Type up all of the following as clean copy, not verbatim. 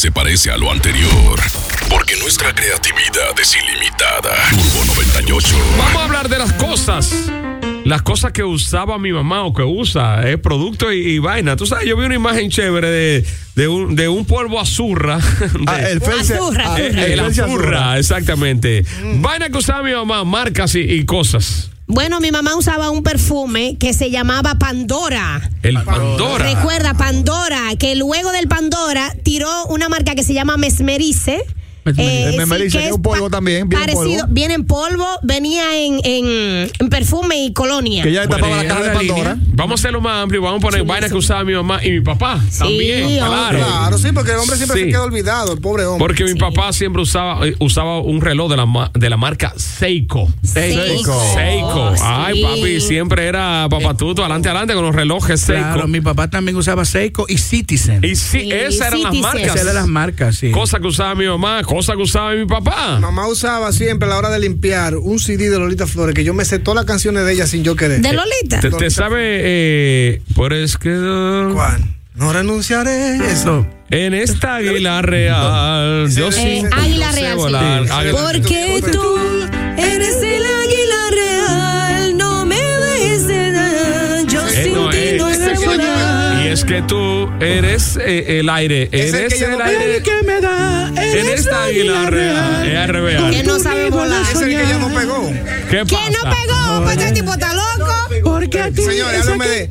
se parece a lo anterior, porque nuestra creatividad es ilimitada. Turbo 98. Vamos a hablar de las cosas. Las cosas que usaba mi mamá o que usa, productos y vaina. Tú sabes, yo vi una imagen chévere de un polvo azurra. El Azurra. El azurra, exactamente. Vaina que usaba mi mamá, marcas y cosas. Bueno, mi mamá usaba un perfume que se llamaba Pandora. El Pandora. Recuerda, Pandora, que luego del Pandora tiró una marca que se llama Mesmerize. Mesmerize, que es un polvo también, viene parecido, en polvo. viene en polvo, venía en perfume y colonia. Que ya tapaba la caja de Pandora. Vamos a hacerlo más amplio, vamos a poner vainas que usaba mi mamá y mi papá también, claro. Claro, sí, porque el hombre siempre se queda olvidado, el pobre hombre. Porque mi papá siempre usaba un reloj de la marca Seiko. Seiko. Ay, papi, siempre era papatuto, adelante con los relojes Seiko. Claro, mi papá también usaba Seiko y Citizen. Y sí, esas eran las marcas. Esas eran las marcas, sí. Cosa que usaba mi mamá, cosa que usaba mi papá. Mamá usaba siempre a la hora de limpiar un CD de Lolita Flores, que yo me sé todas las canciones de ella sin yo querer. ¿De Lolita? ¿Te sabe? Por es que... ¿Cuál? No renunciaré. Eso. En esta águila real. Yo sí. Águila real, volar. sí. Porque tú eres el águila real. No me dejes de nada. Yo sin ti no sé volar. Y es que tú eres el aire. Eres el aire que me da. en esta águila real. Es real. Que no sabe volar. Ese es el que ya no pegó. ¿Qué pasa? ¿Que no pegó? Pues este tipo está loco. Porque a ti. Señores, háblame de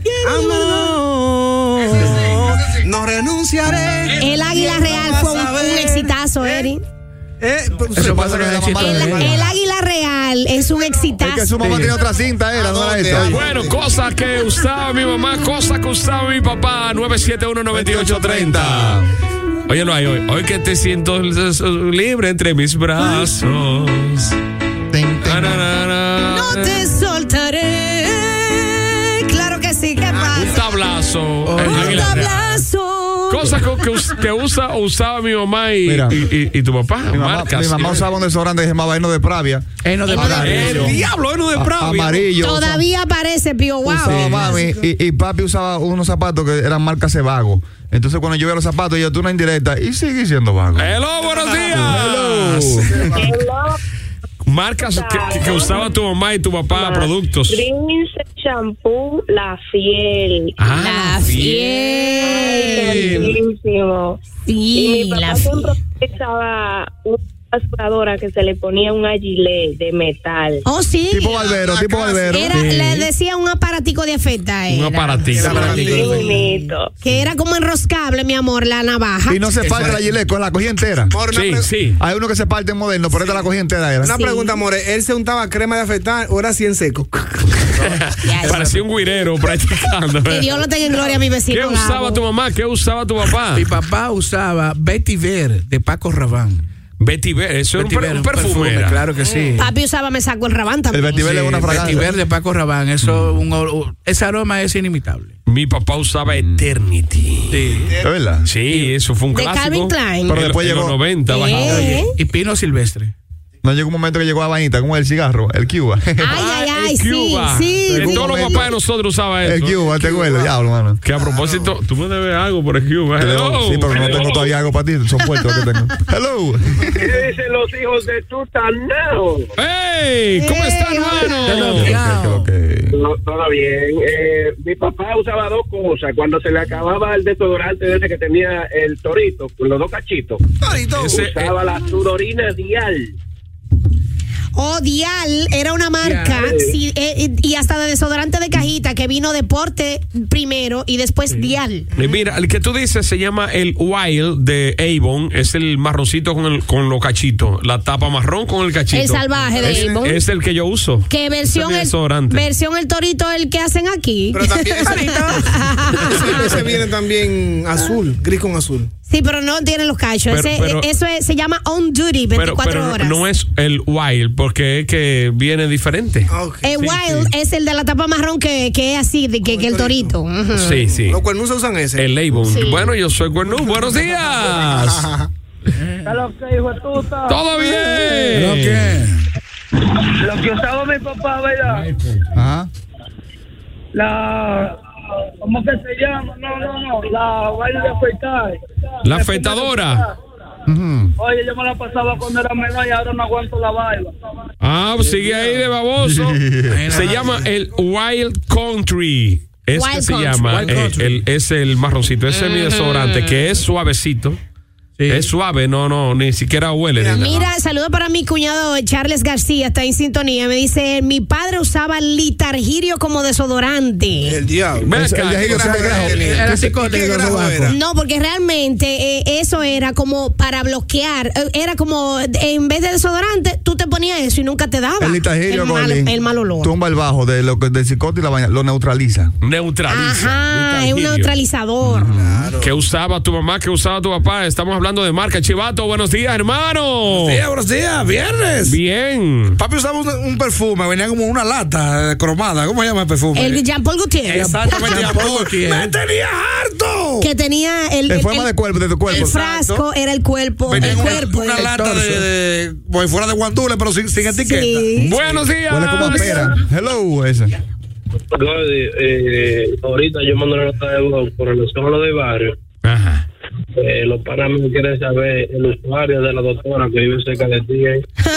amor. No renunciaré. El águila real fue un exitazo, Eri. Eso pasa que la mamá El águila real es un exitazo. Es que su mamá tenía otra cinta, no era esta. Bueno, cosas que usaba mi mamá, cosas que usaba mi papá. 971-9830. Óyelo ahí, hoy que te siento libre entre mis brazos. No te soltaré. Claro que sí, ¿qué pasa? Un tablazo. Un tablazo. Cosas que usaba mi mamá y tu papá. Mi mamá usaba un desodorante que se llamaba Heno de Pravia. Heno de Pravia. El diablo, Heno de Pravia. Amarillo. Todavía aparece Pío Wow. Usaba mami y papi usaba unos zapatos que eran marca Cebago. Entonces cuando yo veía los zapatos, yo tuve una indirecta y sigue siendo vago. Hello, buenos días. Marcas que usaba tu mamá y tu papá, productos. Prince Shampoo, La Fiel. La Fiel. Ay, buenísimo. Sí, y mi papá La siempre Fiel. usaba una aspiradora que se le ponía un gilet de metal. Oh, sí. Tipo Barbero. Le decía un aparatico de afecta. Un aparatico. Que era como enroscable, mi amor, la navaja. Y no se parte la gilet, con la cogía entera. Sí. Hay uno que se parte en moderno, pero esta la cogía entera. Una pregunta, More, ¿él se untaba crema de afeitar o era así en seco? Parecía un guirero practicando. Que Dios lo tenga en gloria a mi vecino. ¿Qué usaba tu mamá? ¿Qué usaba tu papá? Mi papá usaba Betty Ver de Paco Rabanne. Betty Ver, eso era un perfume. Claro que sí. Papi usaba Me Saco el Rabán también. El Betty Ver es una fragancia. Betty Ver de Paco Rabanne. Ese aroma es inimitable. Mi papá usaba Eternity. Sí. ¿Es verdad? Sí, eso fue un De clásico. Calvin Klein. Pero después llegó los 90. Y Pino Silvestre. No llegó un momento que llegó a vainita, como el cigarro, el Cuba. Ay, el Cuba. sí. Todos los papás de nosotros usaban eso. El Cuba, te acuerdas, diablo, mano. Que a propósito, tú me debes algo por el Cuba. Sí, pero no tengo todavía algo para ti, son puertos que tengo. Hello. ¿Qué dicen los hijos de Tutanao? ¡Ey! ¿Cómo están, hermano? Todo bien. Mi papá usaba dos cosas. Cuando se le acababa el desodorante ese que tenía el torito, con los dos cachitos. Torito. Usaba la sudorina Dial. Oh, Dial era una marca sí, y hasta de desodorante de cajita que vino Deporte primero y después Dial. Mira, el que tú dices se llama el Wild de Avon, es el marroncito con los cachitos, la tapa marrón con el cachito. El salvaje de Avon. Es el que yo uso. ¿Qué versión el torito el que hacen aquí? Pero también ese viene también azul, gris con azul. Sí, pero no tiene los cachos. Se llama On Duty, 24 horas. No es el Wild, porque es que viene diferente. Okay. El Wild es el de la tapa marrón que es así, que el torito. Uh-huh. Sí. Los cuernus usan ese. El Avon. Sí. Bueno, yo soy cuernú. Buenos días. ¿Todo bien? Lo que usaba mi papá, ¿verdad? Ajá. ¿Cómo que se llama? No. La vaina de afeitar. La afeitadora. Oye, yo me la pasaba cuando era menor y ahora no aguanto la barba. Pues sigue ahí de baboso. Se llama el Wild Country. Es Wild que se Country. llama, Wild Country. es el marroncito, ese es mi desodorante, que es suavecito. Sí. Es suave, no, ni siquiera huele. ni nada. Mira, saludo para mi cuñado Charles García, está en sintonía. Me dice, mi padre usaba litargirio como desodorante. El diablo. Ven El acá, viejillo siempre grajo. Era psicótico. ¿Qué los grajo sobacos. era? No, porque realmente eso era como para bloquear. Era como, en vez de desodorante, tú te ponías eso y nunca te daba. El litargirio, el mal olor. tumba el bajo del cicote y la vaina, lo neutraliza. neutraliza. Ajá, es un Litargirio. neutralizador. ¿Qué usaba tu mamá? ¿Qué usaba tu papá? Estamos hablando de marca. Chivato, buenos días, hermano. Buenos días, viernes. Bien. Papi usaba un perfume, venía como una lata cromada. ¿Cómo se llama el perfume? El Jean-Paul Gaultier. Exactamente, Jean-Paul. ¡Me tenía harto! Que tenía En forma de cuerpo, de tu cuerpo. el frasco era el cuerpo. Venía El en cuerpo. una el lata torso. de pues fuera de guandule, pero sin etiqueta. Sí. Buenos días. Huele como a pera. Hello, ese. Ahorita yo mando una nota de voz por el escándalo de barrio. Ajá. Los panas me quieren saber el usuario de la doctora que vive cerca de ti.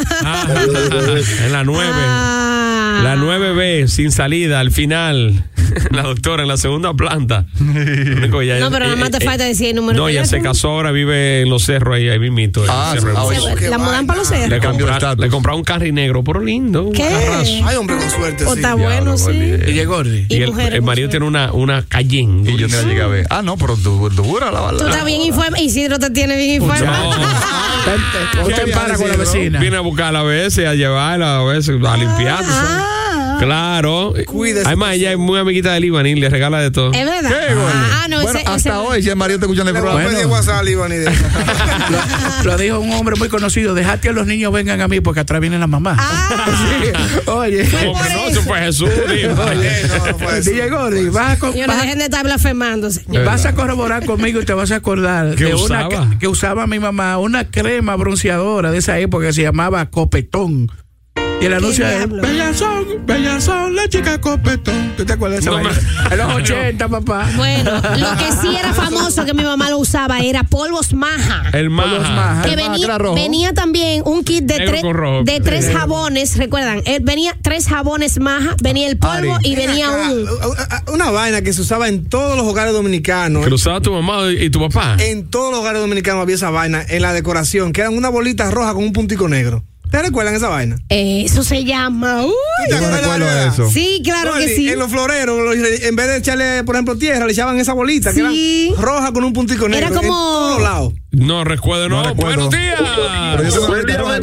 En la 9. Ah. La 9B, sin salida, al final. La doctora en la segunda planta. Único, ya- No, pero nada más te falta decir el número No, de ya se teléfono. casó, ahora vive en los cerros ahí mismito. La mudan para los cerros. Le cambio de estatus. compraron un carry negro, pero lindo. Un ¿Qué? carrazo. Ay, hombre, con suerte. O Sí. está bueno, sí. Y llegó Gordy. Y Y el mujeres, marido mujeres. tiene una Cayenne. Y yo no la llegué a ver. No, pero dura la Tú bala. estás bien informado. Isidro te tiene bien informado. Usted para con la vecina. Viene a buscarla a veces, a llevarla a veces, a limpiar. ¿tú sabes? Claro. Cuídese. Además, ella es muy amiguita de Iván y le regala de todo. Es verdad. ¿Qué, Gordy? No, Bueno, ese hasta hoy, si el marido te escucha en el Le voy a programa. pedir WhatsApp, Iván, y de Lo dijo un hombre muy conocido. Dejate a los niños vengan a mí porque atrás viene la mamá. Sí. Oye. Hombre, no, eso fue Jesús. dijo. no fue eso. DJ Gordy, Señores, dejen de estar blasfemando, señor. vas a corroborar conmigo y te vas a acordar ¿Qué de una usaba? que usaba mi mamá, una crema bronceadora de esa época que se llamaba Copetón. Y el anuncio es diablo? bellas son las chicas Copetón. ¿Tú te acuerdas de esa No, vaina? me- En los 80, papá. Bueno, lo que sí era famoso que mi mamá lo usaba era polvos maja. El Polvos maja. Maja. Que el maja, que venía, era rojo. venía también un kit de, Negro con rojo. de 3 jabones, recuerdan, venía 3 jabones maja, venía el polvo Ari. y venía Acá, una vaina que se usaba en todos los hogares dominicanos. Que lo usaba tu mamá y tu papá. En todos los hogares dominicanos había esa vaina en la decoración, que eran una bolita roja con un puntico negro. ¿Te recuerdan esa vaina? Eso se llama. ¿Te Yo no acuerdas, recuerdo verdad? de eso. Sí, claro que Gordy, sí. En los floreros, en vez de echarle, por ejemplo, tierra, le echaban esa bolita, que Sí. era roja con un puntico negro. Era como- En todos lados. No recuerdo, no. No recuerdo. Buenos días. Pero yo tengo una bolita roja aquí.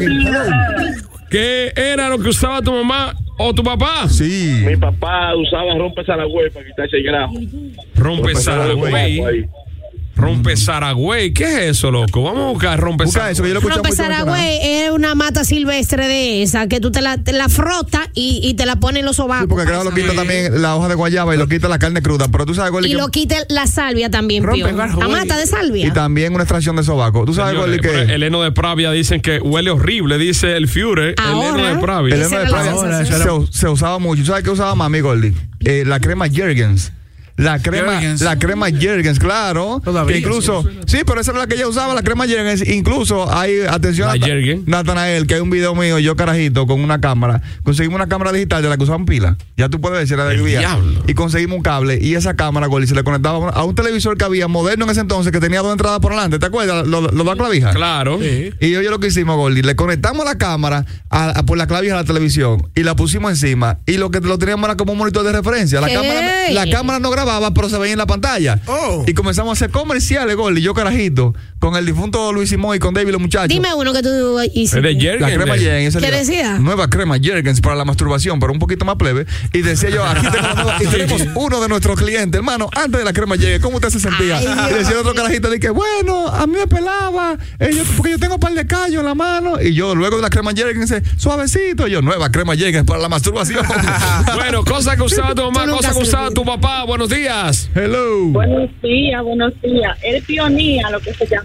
¿Qué era lo que usaba tu mamá o tu papá? Sí. Mi papá usaba rompe Saragüey para quitarse el grajo. Rompe Saragüey. Rompe Saragüey. ¿Qué es eso, loco? Vamos a buscar rompe Busca eso, que yo lo escuché Rompe mucho mencionar. Saragüey es una mata silvestre de esa que tú te la frotas y te la pones en los sobacos. Sí, porque creo que lo quita también la hoja de guayaba y lo quita la carne cruda. Pero tú sabes, Gordy, y que- lo quita la salvia también, Rompe Pío. Saragüey. La mata de salvia. y también una extracción de sobaco. Tú sabes, Señores, Gordy, pero que el heno de Pravia dicen que huele horrible, dice el Führer. El Ahora. heno de Pravia. el Esa heno de era la Pravia sensación. se usaba mucho. ¿Tú sabes qué usaba mami, Gordy? La crema Jergens. La crema Jergens, claro. Todavía Que incluso, sí, pero esa era la que ella usaba, la crema Jergens. Incluso hay, atención, La Jergens. Natanael, que hay un video mío, yo carajito, con una cámara. Conseguimos una cámara digital de la que usaban pila. Ya tú puedes decir, era de El día. diablo. Y conseguimos un cable. Y esa cámara, Gordy, se le conectaba a un televisor que había moderno en ese entonces, que tenía 2 entradas por delante. ¿Te acuerdas? Los 2 clavijas. Claro. Y yo lo que hicimos, Gordy, le conectamos la cámara por la clavija a la televisión y la pusimos encima. Y lo que lo teníamos era como un monitor de referencia. ¿Qué? La cámara no grababa, pero se veía en la pantalla. Oh. Y comenzamos a hacer comerciales, Gordy, yo carajito, con el difunto Luis Simón y con David los muchachos. Dime uno que tú hiciste. Es de Jergens. La crema Jergens. ¿Qué decía? Nueva crema Jergens para la masturbación, pero un poquito más plebe. Y decía yo, aquí tengo la nueva, y tenemos uno de nuestros clientes, hermano, antes de la crema Jergens, ¿cómo usted se sentía? Ay, y decía el otro carajito, de que bueno, a mí me pelaba, porque yo tengo un par de callos en la mano. Y yo, luego de la crema Jergens, suavecito, yo, nueva crema Jergens para la masturbación. Bueno, cosa que usaba tu mamá, Tú nunca cosa que usaba servido. tu papá. Buenos días. Hello. Buenos días, buenos días. Él pionía lo que se llama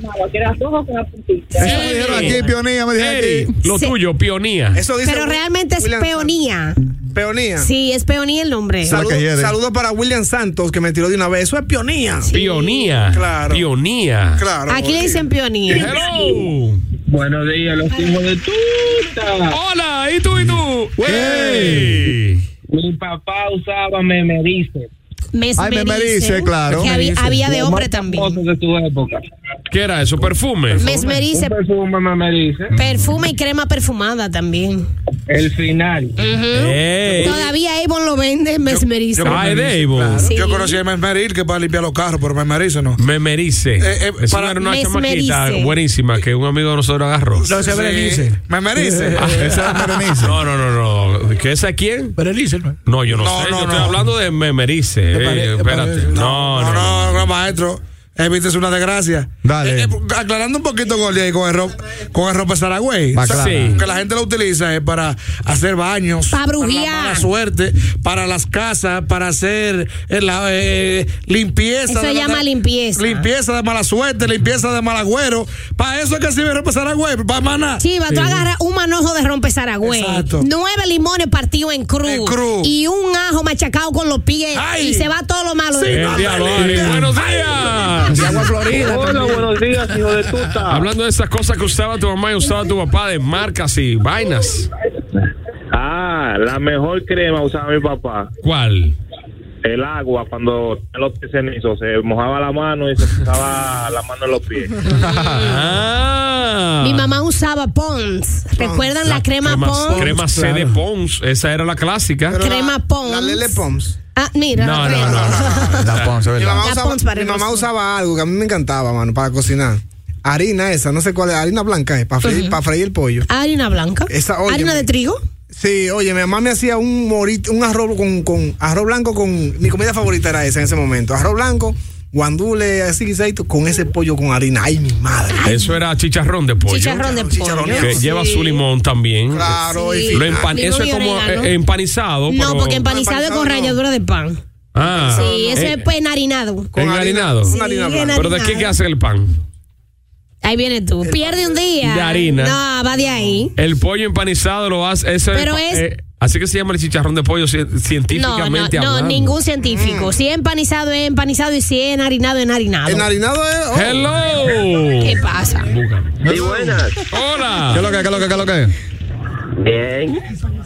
llamaba, que era rojo con la puntita. Eso me dijeron aquí, Pionía, me dijeron Eri, aquí. lo tuyo, Pionía. Eso dice Pero realmente es William peonía. Peonía. Sí, es peonía el nombre. Saludos para William Santos, que me tiró de una vez. Eso es pionía. Pionía. Claro. Pionía. Claro. Aquí le dicen peonía. Hello. Buenos días, los hijos de tuta. Hola, ¿y tú? Hey. Mi papá usaba memerice. Mesmerice, claro. Que había de hombre también. De tu época. ¿Qué era eso? ¿Perfume? Mesmerice. Un perfume memerice. Perfume y crema perfumada también. El final. Ey. Todavía Avon lo vende, Mesmerice. Ay, de Avon. Claro. Sí. Yo conocí a Mesmeril, que es para limpiar los carros, pero Mesmerice no. Memerice. Esa para- era una Mesmerice. chamaquita buenísima que un amigo de nosotros agarró. No, se Berenice. Mesmerice. Esa es Berenice. No. ¿Qué es a quién? Berenice, ¿no? No, yo no, No, sé. no, yo no. estoy hablando de Memerice. Espérate. No. Maestro. Evítese una desgracia. Dale. Aclarando un poquito, Gordy, ahí con el ropa Saragüey. Aclara. Sí. Que la gente lo utiliza para hacer baños, Pa' para la brujear. mala suerte, para las casas, para hacer limpieza. Eso se llama limpieza. Limpieza de mala suerte, limpieza de mal agüero. Para eso es que sirve ropa Saragüey, para maná. Chiva, tú agarras un manojo de rompesaragüey, Exacto. 9 limones partidos en cruz, y un ajo machacado con los pies, Ay. y se va todo lo malo. Sí, de- no, Diablo, dale. Ari. Buenos días. De Agua Florida. Hola, también. buenos días, hijo de tuta. Hablando de esas cosas que usaba tu mamá y usaba tu papá, de marcas y vainas. La mejor crema usaba mi papá. ¿Cuál? El agua, cuando los pies cenizos, se mojaba la mano y se pasaba la mano en los pies. Mi mamá usaba Pons. ¿Recuerdan la crema Pons? Crema C de Pons. Esa era la clásica. Pero crema Pons. La Lele Pons. Ah, mira. No. La Ponce, Mi ¿verdad? mamá, La usaba, Pons para mi mamá nosotros. usaba algo que a mí me encantaba, mano, para cocinar. Harina esa, no sé cuál es, harina blanca, para freír el pollo. Harina blanca. Esa, oye, Harina de trigo. Sí, oye, mi mamá me hacía un arroz con arroz blanco con mi comida favorita era esa en ese momento. Arroz blanco, guandule, así guisadito, con ese pollo con harina. Ay, mi madre. Eso era chicharrón de pollo. Chicharrón de pollo. Chicharroneado. Que lleva su limón también. Claro, Sí. y Limón Eso es y como orégano. empanizado. No, pero- porque empanizado es con empanizado no. ralladura de pan. Ah. Sí, eso es pues enharinado. con enharinado. Una harina Sí, blanca. ¿Pero de qué hace el pan? Ahí viene tú. Pierde un día. De harina. No, va de ahí. El pollo empanizado lo hace. Pero es- así que se llama el chicharrón de pollo científicamente No, hablando. ningún científico. Si es empanizado y si es enharinado es enharinado. Enharinado es. oh. Hello. ¿Qué pasa? Sí, buenas. Hola. ¿Qué es lo que? Bien.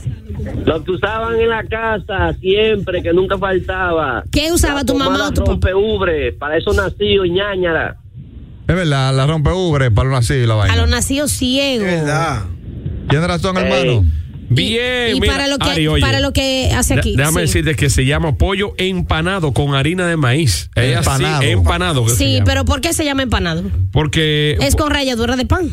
Lo que usaban en la casa siempre, que nunca faltaba. ¿Qué usaba tu mamá o tu papá? Rompeubres, para eso nací, ñañara. Es verdad, la rompe ubre para lo así la A vaina. los nacidos ciegos. Es verdad. Tiene razón, hermano. Bien, Y mira, para lo que hace aquí. Déjame sí. decirte que se llama pollo empanado con harina de maíz. Es así, Empanado. empanado. que se Sí, llama. pero ¿por qué se llama empanado? Porque. Es con ralladura de pan.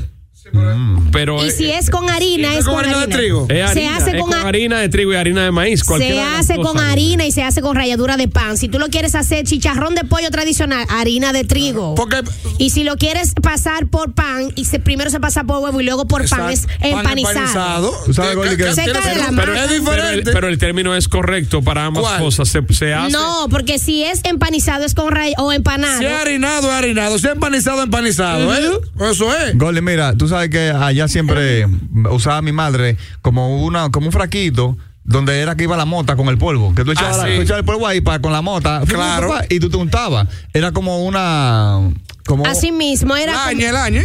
Pero Y si es con harina, es con harina de harina. trigo. es Se harina, hace es con con harina de trigo y harina de maíz. Se cualquiera de las hace dos con salen. harina y se hace con ralladura de pan. Si tú lo quieres hacer chicharrón de pollo tradicional, harina de trigo. Porque Y si lo quieres pasar por pan, primero se pasa por huevo y luego por pan, es empanizado. Tú sabes, Gordy, que- Se cae de la pero mano. es diferente. Pero el término es correcto para ambas ¿Cuál? cosas. Se hace. No, porque si es empanizado es con o empanado. Si es harinado, es harinado. Si es empanizado, ¿eh? Eso es. Gordy, mira, tú sabes que allá siempre usaba mi madre como un fraquito donde era que iba la mota con el polvo. Que tú echabas, sí. tú echabas el polvo ahí con la mota. Claro. Y tú te untabas. Era como una. Así mismo era El año.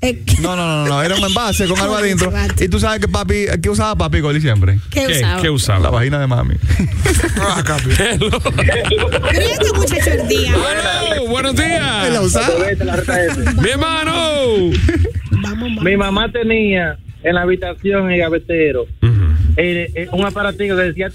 No. Era un envase con algo adentro. Y tú sabes que papi, ¿qué usaba papi Gordy siempre? ¿Qué usaba? ¿Qué La usaba? vagina de mami. Hello. Mira este muchacho el día. Hello, buenos días. La usaba. Mi hermano. Mi mamá tenía en la habitación el gavetero un aparatico que decía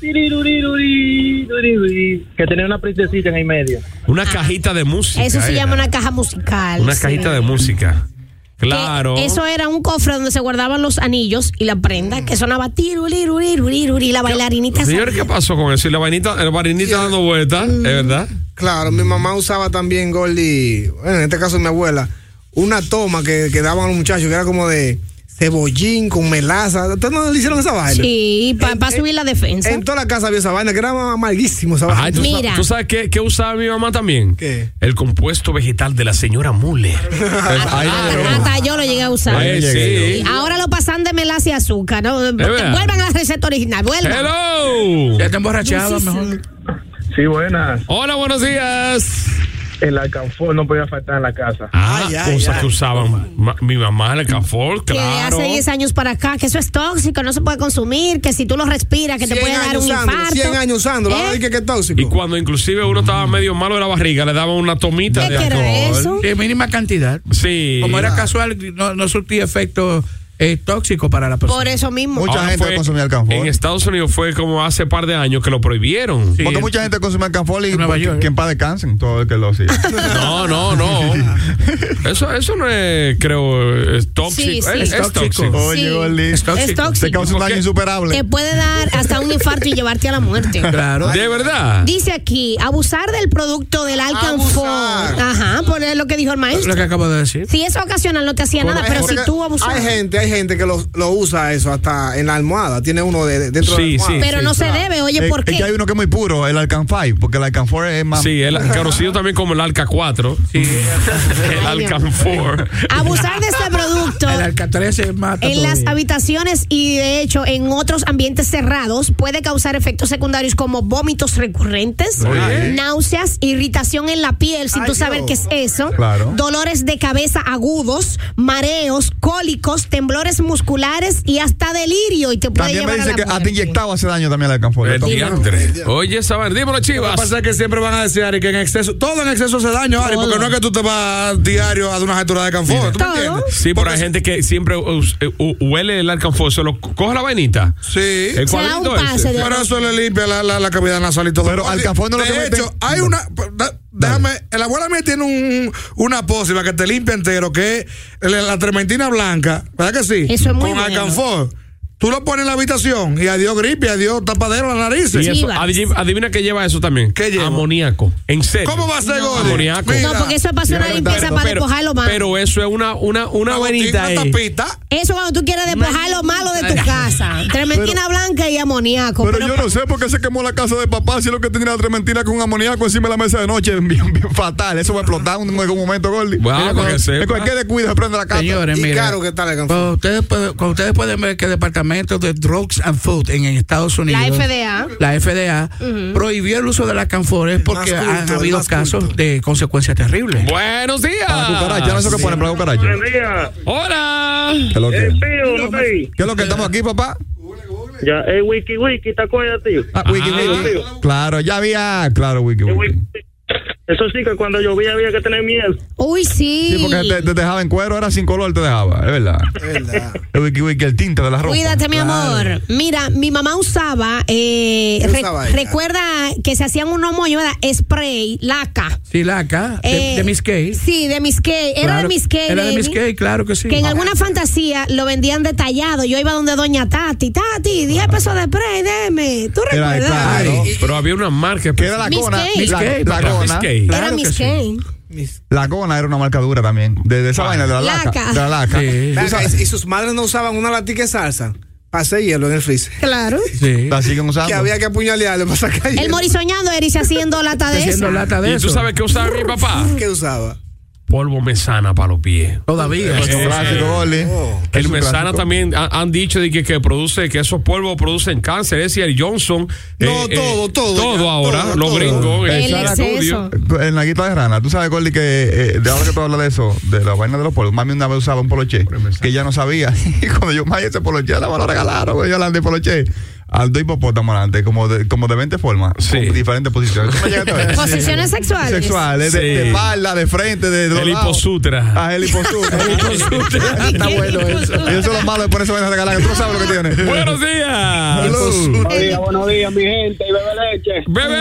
tirirurirurirurirurir, que tenía una princesita en el medio. Una cajita de música. Eso se era. llama una caja musical. Una sí. cajita de música. Que Claro. Eso era un cofre donde se guardaban los anillos y la prenda que sonaba tiruriruriruriruri, la bailarinita. Señor, ¿qué pasó con eso? Y la vainita dando vueltas, ¿es verdad? Claro, mi mamá usaba también, Gordy, bueno, en este caso mi abuela, una toma que daban a los muchachos que era como de cebollín con melaza. ¿Ustedes no le hicieron esa vaina? Sí, para subir la defensa. En toda la casa había esa vaina, que era amarguísimo esa vaina. Mira. ¿Tú sabes qué usaba mi mamá también? ¿Qué? El compuesto vegetal de la señora Muller. Hasta yo lo llegué a usar. Sí. Ahora lo pasan de melaza y azúcar, ¿no? Vuelvan a la receta original, vuelvan. Hello. Ya te emborrachabas mejor. Sí, buenas. Hola, buenos días. El alcanfor no podía faltar en la casa. Cosas que usaban mi mamá, el alcanfor, Que claro. hace 10 años para acá, que eso es tóxico, no se puede consumir, que si tú lo respiras, que te puede dar un infarto. 100 años usándolo, ahora dije que es tóxico. Y cuando inclusive uno estaba medio malo de la barriga, le daban una tomita ¿Qué de era alcohol. eso? De mínima cantidad. Sí. Como era casual, no surtía efecto tóxico para la persona. Por eso mismo. Mucha Ahora gente fue- consumía alcanfor. En Estados Unidos fue como hace par de años que lo prohibieron. Sí. Porque mucha gente consume alcanfor y En Nueva York. que en paz descansen todo el que lo hacía. No. Eso no es, creo, es tóxico. Sí, sí. Es Es tóxico. tóxico. Oye, Sí. Gordy. Es tóxico. Es tóxico. Te causa un daño Te insuperable. Te puede dar hasta un infarto y llevarte a la muerte. Claro. De verdad. Dice aquí, abusar del producto del alcanfor. Abusar. Ajá, por lo que dijo el Lo maestro. que acabo de decir. Si eso ocasional no te hacía nada, pero si tú abusas. Hay gente que lo usa eso hasta en la almohada. Tiene uno dentro Sí, de la almohada. sí. Pero no se debe, oye, ¿por Es que qué? hay uno que es muy puro, el alcanfor, porque el alcanfor es más. Sí, el conocido también como el Alca 4. Sí. El Alcanfor. Abusar de este producto El Alcatrés se mata en las todavía. habitaciones y de hecho en otros ambientes cerrados puede causar efectos secundarios como vómitos recurrentes, Oye. náuseas, irritación en la piel sin Ay, tú saber qué Dios. es eso, Claro. dolores de cabeza agudos, mareos, cólicos, temblores musculares y hasta delirio y te puede También me llevar dice a que la hasta muerte. inyectado hace daño también el alcanfor. El diantre. Oye, Saban, dímelo, Lo que Chivas. pasa es que siempre van a decir, Ari, que en exceso, todo en exceso hace daño, Ari, porque no es que tú te vas diario a dar una gestura de confort. ¿Tú me Todo. entiendes? Sí, pero hay gente que siempre huele el alcanfor, se lo coge la vainita. Sí. El Se da un cuadrito pase ese. de- Pero eso le limpia la cavidad nasal y todo. Pero alcanfor no lo que De meten- hecho, hay una. Déjame. La abuela mía tiene una pócima que te limpia entero, que es la trementina blanca. ¿Verdad que sí? Eso es muy Con bueno. alcanfor. Tú lo pones en la habitación y adiós gripe, adiós tapadero a la nariz. Y eso, Chivas. adivina que lleva eso también. ¿Qué lleva? Amoníaco. En serio. ¿Cómo va a ser, Gordy? Amoníaco. Mira, No, porque eso es para hacer una limpieza para despojar lo malo. Pero eso es una vainita una ahí. tapita. Eso cuando tú quieres despojar lo malo de tu casa. Trementina blanca y amoníaco. Pero yo no sé por qué se quemó la casa de papá si lo que tenía la trementina con amoníaco encima de la mesa de noche. Bien fatal. Eso va a explotar en algún momento, Gordy. Wow, Mira, para que En sepa. cualquier descuido se prende la casa. Señores, Y mira. claro que está el alcanfor. Cuando ustedes pueden ver que el Departamento de Drugs and Food en Estados Unidos, La FDA. la FDA prohibió el uso de las canfores porque Más culto, han habido más casos culto. de consecuencias terribles. Buenos días. Para cucaracha, no sé qué pone para la cucaracha. Buenos días. Hola. ¿Qué es lo que? Tío, no está ahí. ¿Qué es lo que estamos aquí, papá? Ya, Wiki, ¿te acuerdas, tío? Wiki, Wiki. Claro, ya había. Claro, Wiki, Wiki. Eso sí que cuando llovía había que tener miedo. Uy, sí. Sí, porque te dejaba en cuero, era sin color, te dejaba, es verdad. El Wiki, Wiki, el tinte de la ropa. Cuídate, mi amor. Mira, mi mamá usaba, usaba ella? recuerda que se hacían unos moños, ¿verdad? Spray, laca. Sí, laca, de Miss Kay. Sí, de Miss Kay. Era Claro, de Miss Kay. Era de baby. Miss Kay, claro que sí. Que en alguna fantasía lo vendían detallado. Yo iba donde doña Tati. Tati, 10 pesos de spray, deme. ¿Tú Era, recuerdas? claro. Pero había una marca. Que era la Miss Gona. Kay. Miss Kay, La papá. Gona. Miss Kay. Era Claro Miss que sí. Kay. La Gona era una marca dura también. De esa vaina, de la laca. Laca. De la laca. Sí. Ven acá, y sus madres no usaban una latica de salsa para hacer hielo en el freezer. Claro. Sí. La siguen usando. Que había que apuñalearlo para sacar El hielo. morisoñando Eri se haciendo lata de Haciendo esa. lata de ¿Y eso. tú sabes qué usaba mi papá? ¿Qué usaba? Polvo mesana para los pies. Todavía. Es un clásico, Gordy. El Es un mesana clásico. también han dicho de que produce, que esos polvos producen cáncer. Es el Johnson. No, todo Todo ahora. todo, Los todo. gringos. El el exceso. estudio. En la guita de rana, tú sabes, Gordy, que de ahora que tú hablas de eso, de la vaina de los polvos, mami una vez usaba un poloché que ella no sabía. Y cuando yo me ese poloché, la me lo regalaron, güey, yo la de poloché. Aldo hipopótamo delante, como de 20 formas, Sí. con diferentes posiciones. ¿Tú me llegaste a ver? Posiciones sexuales. Sexuales, Sí. de espalda, de frente, de los El lados. hiposutra. Ah, el hiposutra. Está bueno eso. Y eso es lo malo de poner esa vaina regalada, que tú no sabes lo que tiene. Buenos días. Hello. Buenos días, mi gente, y bebe leche.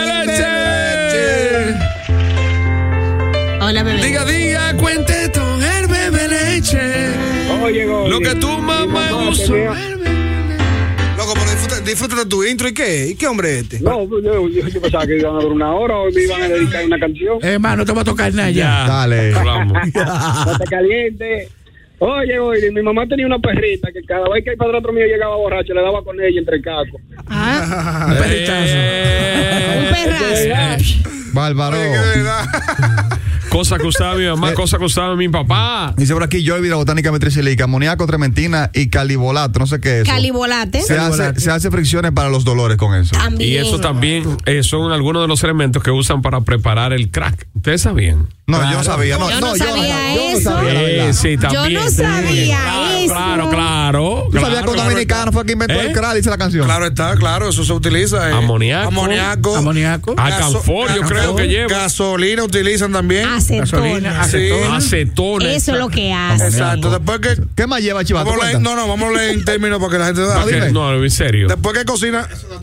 Bebe leche. Hola, bebé. Diga, cuente todo el bebe leche. Oye, Gordy. Lo que tu mamá usó. Loco, pero disfruta de tu intro. ¿Y qué? ¿Y qué hombre es este? No, yo pensaba que iban a durar una hora o me iban a dedicar una canción. Hermano, no te va a tocar nada ya. Ya. Dale. Vamos. No te caliente. Oye, mi mamá tenía una perrita que cada vez que el padrastro mío llegaba borracho le daba con ella entre el casco. Un perritazo. Un perrazo. Bárbaro. Cosa que usaba mi mamá, cosa que usaba mi papá. Dice por aquí, Joy, vida botánica metricilíca, amoníaco, trementina y calibolato, no sé qué es eso. Calibolate. Se hace fricciones para los dolores con eso. También. Y eso también son algunos de los elementos que usan para preparar el crack. ¿Ustedes sabían? No, yo no sabía. Yo no sabía eso. Sí, también. Yo no sabía eso. Claro. Yo sabía que un dominicano fue el que inventó el crack, dice la canción. Claro está, claro, eso se utiliza. Amoníaco. Alcanfor, yo creo que lleva. Gasolina utilizan también. Acetona. Acetona. Eso es lo que hace. Exacto. Después que. ¿Qué más lleva, Chivato? Vamos a leer en términos para que la gente da. No, en serio. Después que cocina.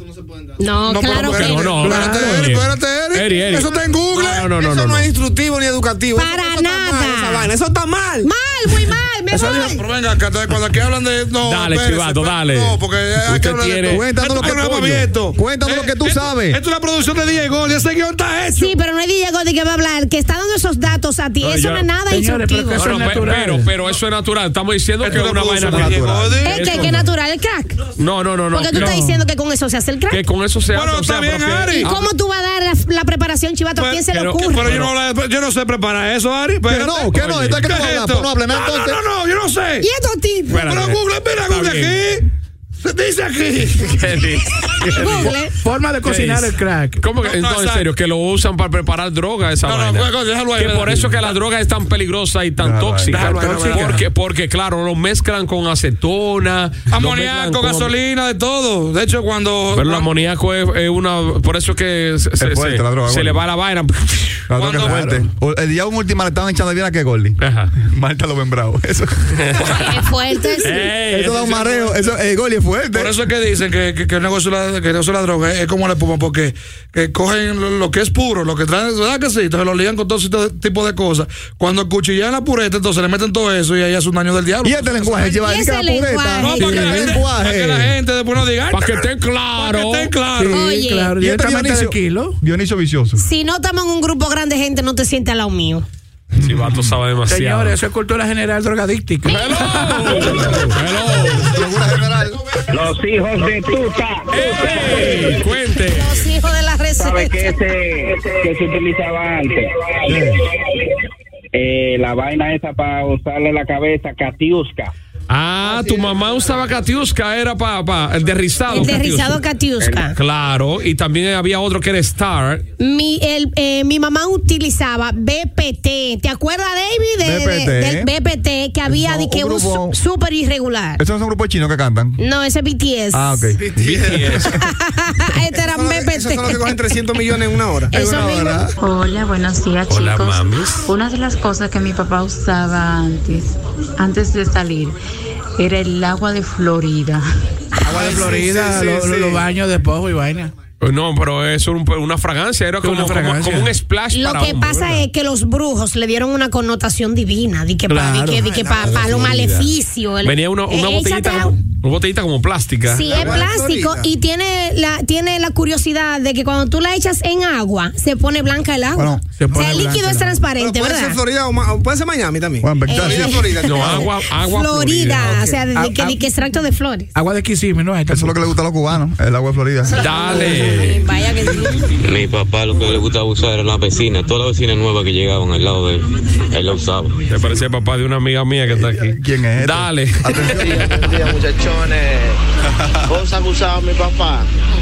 No, claro que no. Espérate, Eric. Eso está en Google. No. Eso no es instructivo ni educativo. Para nada. Eso está mal. Muy mal. Me voy. Pero venga, acá, cuando aquí hablan de. No, dale, Chivato, dale. No, porque hay que hablar de. Cuéntanos lo que tú sabes. Esto es una producción de DJ Gold. Ese guión está hecho. Sí, pero no es DJ Gold que va a hablar. El que está dando esos datos a ti, eso no es nada instructivo. Pero eso es natural. Estamos diciendo que es una vaina natural. ¿Es que es natural el crack? No. Porque tú estás diciendo que con eso se hace el crack. Que con eso se hace. Bueno, está bien, Ari. ¿Y cómo tú vas a dar la preparación, Chivato? ¿A quién se le ocurre? Pero yo no sé preparar eso, Ari. Que no, entonces que tú hablas, no hables nada entonces. No, yo no sé. ¿Y estos tipos? Pero Google, mira Google aquí. Dice aquí. Google. Forma de cocinar el crack. ¿Cómo que? Entonces, en serio, que lo usan para preparar droga esa vaina. Déjalo ahí. Que por eso que la droga es tan peligrosa y tan tóxica. Porque, claro, lo mezclan con acetona. Amoníaco, gasolina, de todo. De hecho, cuando. Pero el amoníaco es una. Por eso que se le va la vaina. La droga es fuerte. El día último le estaban echando bien a que Gordy. Ajá. Marta lo ven bravo. Eso. Es fuerte. Eso da un mareo. Eso, Gordy es fuerte. Por eso es que dicen que el negocio de la droga es como la espuma, porque que cogen lo que es puro, lo que traen, ¿verdad que sí? Entonces lo ligan con todo tipo de cosas. Cuando cuchillan la pureta, entonces le meten todo eso y ahí hace un daño del diablo. Y este lenguaje lleva la pureta. No, para que la gente después no diga. Para que estén claros. Oye, claro, directamente del kilo. Dionisio vicioso. Si no estamos en un grupo grande de gente, no te sientes al lado mío. Chivato sabe demasiado. Señores, eso es cultura general drogadíctica. Locura general. Los hijos de tuta. Cuente. Los hijos de la receta. ¿Sabe que se utilizaba antes? La vaina esa para usarle la cabeza, catiusca. Ah, tu mamá usaba catiusca, era para el de rizado. El de rizado catiusca. Claro, y también había otro que era Star. Mi mamá utilizaba BPT. ¿Te acuerdas, David? Del BPT, que había de que un súper irregular. ¿Esos son grupos chinos que cantan? No, ese es BTS. Ah, ok. BTS. Este era BPT. Esos son los que cogen 300 millones en una hora. Eso mismo. Hola, buenos días, chicos. Hola, mamis. Una de las cosas que mi papá usaba antes de salir, era el agua de Florida. Agua de Florida, los baños de pojo y vaina. No, pero eso era una fragancia, era como un splash. Lo que pasa es que los brujos le dieron una connotación divina, de que para lo maleficio. Venía una botellita como plástica. Sí, es plástico y tiene la curiosidad de que cuando tú la echas en agua, se pone blanca el agua. Bueno, o sea, el líquido es transparente, puede ¿verdad? ser Florida o puede ser Miami también. Florida. No, agua Florida, Okay. o sea, de que extracto de flores. Agua de Kissimmee, ¿no? Eso es lo que le gusta a los cubanos, el agua de Florida. Dale. Vaya que sí. Mi papá lo que le gustaba usar era la vecina. Todas las vecinas nuevas que llegaban al lado de él la usaba. Te parece el papá de una amiga mía que está aquí. ¿Quién es? Dale. Buenos días, muchachones. Cosa que usaba mi papá.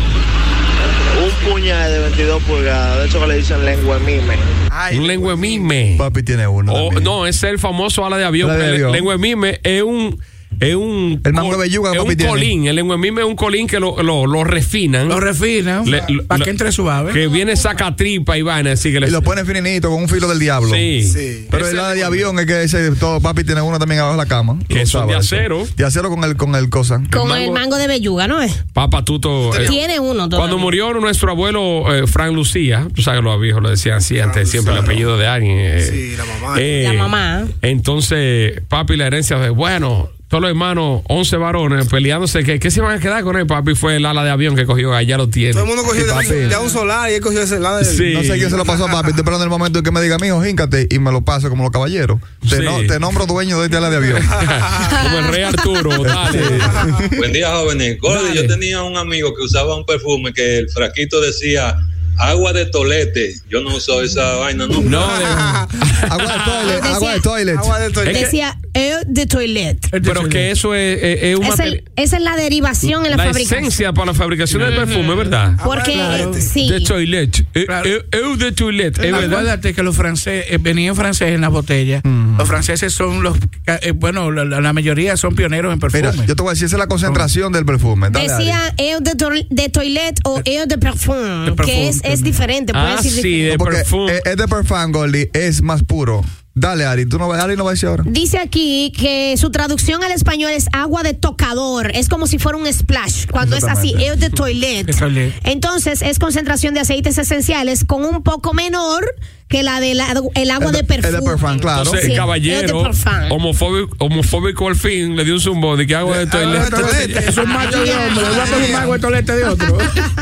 Un puñal de 22 pulgadas. De eso que le dicen lengua mime. Un lengua mime. Papi tiene uno. No, ese es el famoso ala de avión. Lengua mime es un el mango de belluga, es un colín. El lengua mime es un colín que lo refinan. Lo refinan para que entre suave. Que viene sacatripa y vaina. Así que y lo ponen finito con un filo del diablo. Sí. Pero el ala de avión es que todo papi tiene uno también abajo de la cama. Que son de acero. De acero con el cosa. Con el mango de belluga, ¿no es? Papá Tuto. Tiene uno todavía. Cuando murió nuestro abuelo Frank Lucía, tú sabes que los viejos lo decían así antes, siempre el apellido de alguien. Sí, la mamá. La mamá. Entonces, papi, la herencia de, bueno, todos los hermanos, 11 varones, peleándose. ¿Qué se van a quedar con él, papi? Fue el ala de avión que cogió, allá lo tiene. Todo el mundo cogió de un solar y él cogió ese ala de Sí. No sé quién se lo pasó a papi. Estoy esperando el momento en que me diga, mijo, híncate, y me lo paso como los caballeros. Te nombro dueño de este ala de avión. Como el rey Arturo, dale. Buen día, jóvenes. Gordy, yo tenía un amigo que usaba un perfume que el frasquito decía agua de tolete. Yo no uso esa vaina, ¿no? Agua de toilet. Decía eau de toilet. Pero que eso es un esa es la derivación en la fabricación. esencia para la fabricación del perfume, ¿verdad? Porque sí. De toilet. Eau de toilet. Acuérdate que los franceses, venía en francés en las botellas. Los franceses son la mayoría son pioneros en perfume. Mira, yo te voy a decir, esa es la concentración del perfume. Dale, decía eau de toilet o eau de perfume, que es diferente. De perfume. Es de perfume, Goldie, es más puro. Dale, Ari, Ari no va a decir ahora. Dice aquí que su traducción al español es agua de tocador. Es como si fuera un splash. Cuando es así, eau de toilet. Entonces, es concentración de aceites esenciales con un poco menor que la del agua de perfume. Es de perfume, claro. Entonces, el caballero homofóbico al fin le dio un zumbo de que agua de toilet. Es un macho de hombre. Voy a poner un agua de toilette de otro.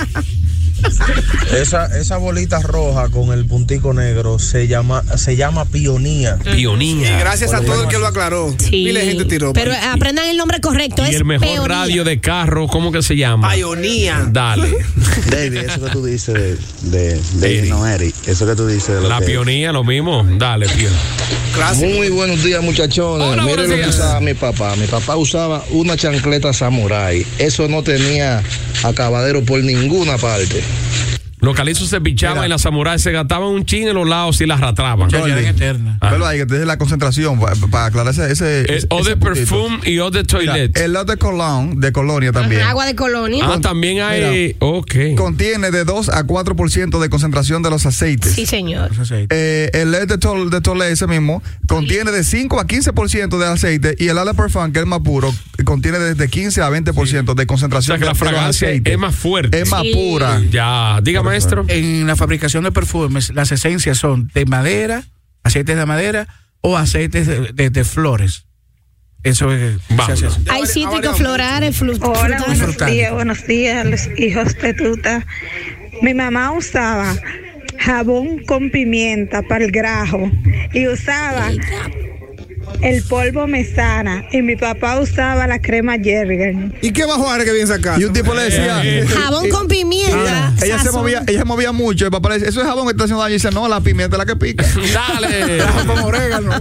Esa bolita roja con el puntico negro se llama pionía. Pionía. Y gracias a todo el que lo aclaró. Sí. Mil gente tiró. Pero aprendan el nombre correcto. Y es el mejor peonía. radio de carro, ¿cómo que se llama? Pionía. Dale. David, eso que tú dices Eric, eso que tú dices de la pionía, lo mismo. Dale, tío. Muy buenos días, muchachones. Hola, miren lo que usaba mi papá. Mi papá usaba una chancleta samurai. Eso no tenía acabadero por ninguna parte. Los calizos se pichaban y las samuráis se gastaban un chin en los lados y las arrastraban. Pero ahí que te dé la concentración para aclarar ese o de perfume y o de toilet. El eau de cologne, de colonia también. Agua de colonia. También hay. Contiene de 2 a 4% de concentración de los aceites. Sí, señor. El eau de toilet, ese mismo, contiene de 5 a 15% de aceite. Y el eau de perfume, que es el más puro, contiene desde 15 a 20% de concentración. O sea que la fragancia es más fuerte. Es más pura. Ya, dígame. Maestro. En la fabricación de perfumes, las esencias son de madera, aceites de madera o aceites de flores. Eso es. Hay cítricos florales, Hola, buenos días, los hijos de tuta. Mi mamá usaba jabón con pimienta para el grajo y usaba el polvo mesana y mi papá usaba la crema Jergen. ¿Y qué bajó ahora que viene sacando? Y un tipo le decía jabón con pimienta. Ella se movía mucho. El papá le decía, eso es jabón que está haciendo daño. Y dice, no, la pimienta es la que pica. Dale. Con orégano.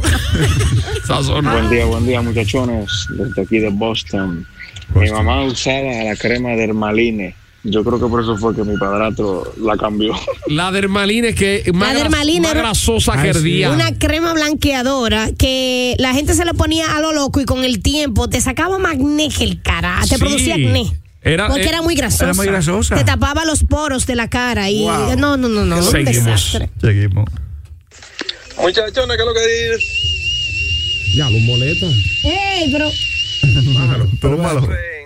Buen día, muchachones. Desde aquí de Boston. Mi mamá usaba la crema Dermaline. Yo creo que por eso fue que mi padrastro la cambió. La Dermaline es que más grasosa que el día. Una crema blanqueadora que la gente se le ponía a lo loco y con el tiempo te sacaba más acné que el cara. Te producía acné. Porque era muy grasosa. Era muy grasosa. Te tapaba los poros de la cara y no. Seguimos. Muchachones, ¿qué es lo que dices? Ya, los moletas. ¡Ey, pero! malo.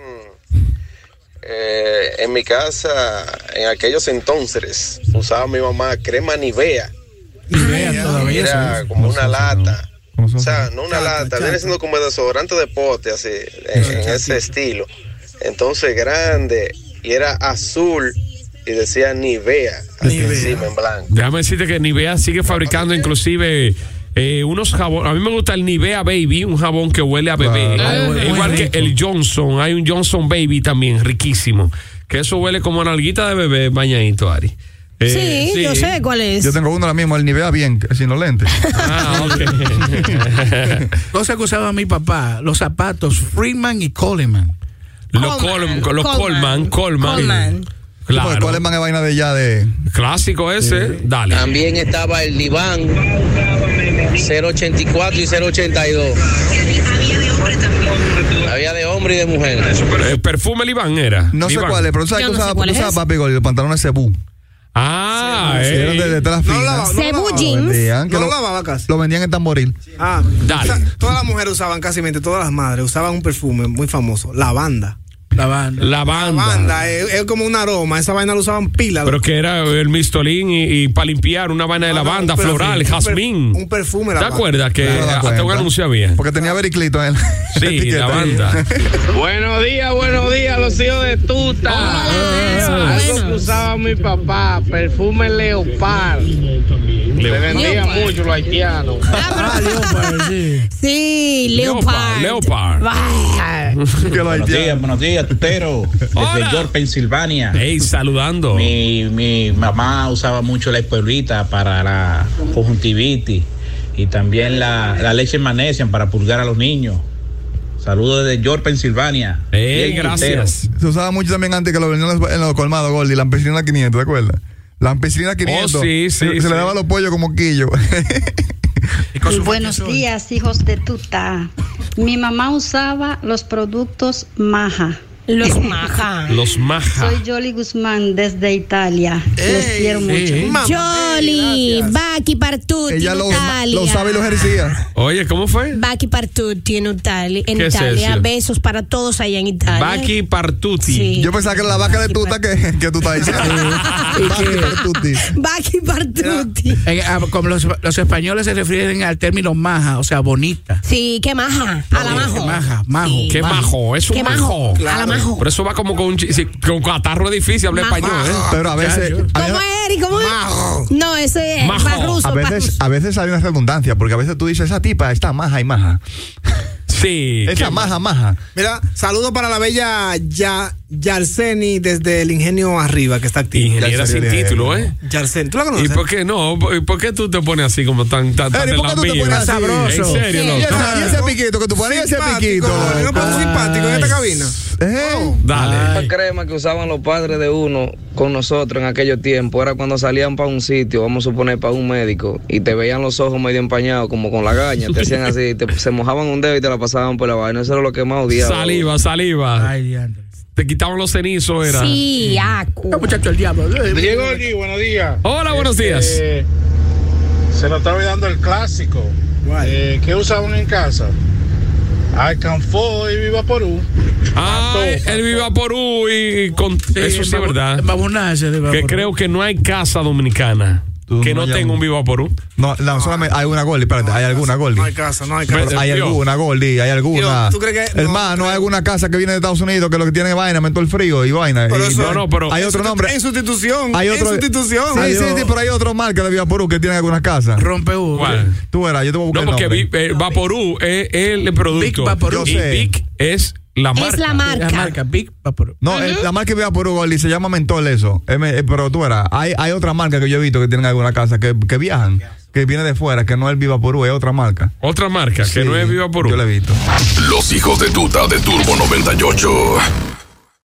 En mi casa, en aquellos entonces, usaba mi mamá crema Nivea. Era como una lata. O sea, no una lata, viene siendo como desodorante de pote, así, en ese estilo. Entonces, grande, y era azul, y decía Nivea, así encima en blanco. Déjame decirte que Nivea sigue fabricando inclusive unos jabones. A mí me gusta el Nivea Baby, un jabón que huele a bebé. Igual que el Johnson, hay un Johnson Baby también, riquísimo. Que eso huele como a nalguita de bebé bañadito, Ari. Sí, yo sé cuál es. Yo tengo uno ahora mismo, el Nivea bien, sin los lentes. Cosa que usaba mi papá, los zapatos Freeman y Coleman. Los Coleman. Claro. Coleman es vaina de ya de... Clásico ese, dale. También estaba el diván 084 y 082. Había de hombre y de mujer. El perfume Liván era. No sé cuál es, pero ¿sabes qué usaba papi Gol? Los pantalones Cebú. Eran de las finas. Cebú jeans. No lo lavaba casi. Lo vendían en Tamboril. Dale. O sea, todas las mujeres usaban, casi todas las madres usaban un perfume muy famoso, lavanda. Lavanda. Es como un aroma. Esa vaina lo usaban pila. Pero que era el mistolín y para limpiar una vaina de lavanda, floral, jazmín. Un perfume. ¿Te acuerdas que hasta un anuncio había? Porque tenía vericlito en sí, lavanda. Buenos días, los hijos de tuta. Algo que usaba mi papá, perfume Leopard. Le vendían mucho los haitianos. Sí, Leopard. Buenos días, tutero. Desde York, Pensilvania. Hey, saludando. Mi mamá usaba mucho la espuelita para la conjuntivitis y también la leche magnesia para purgar a los niños. Saludos desde York, Pensilvania. Gracias. Se usaba mucho también antes que lo venían en los colmados, Gordy, la ampicilina 500, ¿te acuerdas? La ampicilina 500. Se le daba a los pollos como quillo. Buenos días, hijos de tuta. Mi mamá usaba los productos Maja. Los Maja. Soy Yoli Guzmán desde Italia. Les quiero mucho. Yoli, Baki Partuti. Ella lo sabe y lo ejercía. Oye, ¿cómo fue? Baki Partuti en Italia. ¿Qué es eso? Besos para todos allá en Italia. Baki Partuti. Sí. Yo pensaba que era la vaca de tuta que tú estás diciendo. Baki Partuti. Como los españoles se refieren al término maja, o sea, bonita. Sí, qué maja. A la majo. Majo. Sí. Qué majo. Es un majo. A la majo. Por eso va como con catarro difícil hablar español, ¿eh? Pero a veces. ¿Cómo es, Eric? ¿Cómo es? No, ese es más ruso. A veces hay una redundancia, porque a veces tú dices, esa tipa está maja y maja. Sí. Esa maja. Mira, saludo para la bella Yarseni desde el Ingenio Arriba, que está activa. Ingeniera sin título, ¿eh? Yarseni, ¿tú la conoces? ¿Y por qué no? ¿Por qué tú te pones así como tan ¿por qué tú te pones así? Sabroso. ¿En serio? Y ese piquito que tú ponías, ese piquito. ¿No pones simpático en esta cabina? Dale. La crema que usaban los padres de uno con nosotros en aquellos tiempos era cuando salían para un sitio, vamos a suponer para un médico, y te veían los ojos medio empañados, como con la gaña, te hacían así, se mojaban un dedo y te la pasaban por la vaina. Eso era lo que más odiaba. Saliva. Ay, diantre. Te quitaban los cenizos, era. Sí, acu. Muchacho, el diablo. Diego aquí, buenos días. Hola, buenos días. Se nos está olvidando el clásico. ¿Qué usaban en casa? Alcanfor y Vivaporú. El Vivaporú y con eso sí es verdad. Que creo que no hay casa dominicana que no tenga un Vivaporú. No, solamente hay una Gordy, espérate, hay alguna Gordy. No hay casa. Hay alguna Gordy, hay alguna. ¿Tú crees que hermano, hay alguna casa que viene de Estados Unidos que lo que tiene es vaina, mentó el frío y vaina. Pero hay otro nombre. En sustitución. Sí, pero hay otro marca de Vivaporú que tiene algunas casas. Rompe uno. Tú verás, yo te voy a buscar. No, porque Vaporú es el producto. Big Vaporú. Y Big es la marca. Es la marca. La marca Big Vaporú. No, la marca que Vivaporú, Gordy, se llama Mentol eso. Pero tú verás, hay otra marca que yo he visto que tienen alguna casa que viajan, que viene de fuera, que no es el Vivaporú, es otra marca. Otra marca, que no es Vivaporú. Yo la he visto. Los hijos de tuta de Turbo 98.